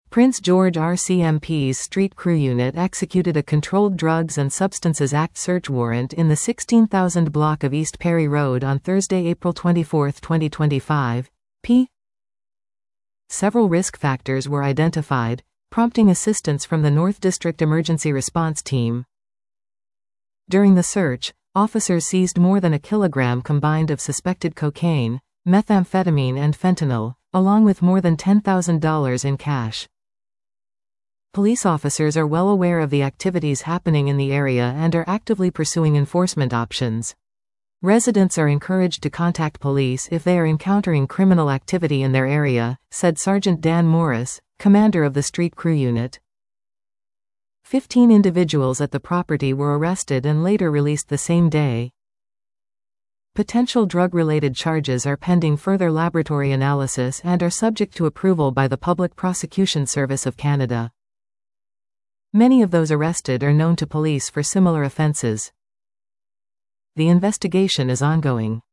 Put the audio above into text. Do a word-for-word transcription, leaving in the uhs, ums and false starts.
Prince George R C M P's Street Crew Unit executed a Controlled Drugs and Substances Act search warrant in the sixteen thousand block of East Perry Road on Thursday, April twenty-fourth, twenty twenty-five, p. Several risk factors were identified, prompting assistance from the North District Emergency Response Team. During the search, officers seized more than a kilogram combined of suspected cocaine, methamphetamine and fentanyl, along with more than ten thousand dollars in cash. Police officers are well aware of the activities happening in the area and are actively pursuing enforcement options. Residents are encouraged to contact police if they are encountering criminal activity in their area, said Sergeant Dan Morris, commander of the Street Crew Unit. Fifteen individuals at the property were arrested and later released the same day. Potential drug-related charges are pending further laboratory analysis and are subject to approval by the Public Prosecution Service of Canada. Many of those arrested are known to police for similar offences. The investigation is ongoing.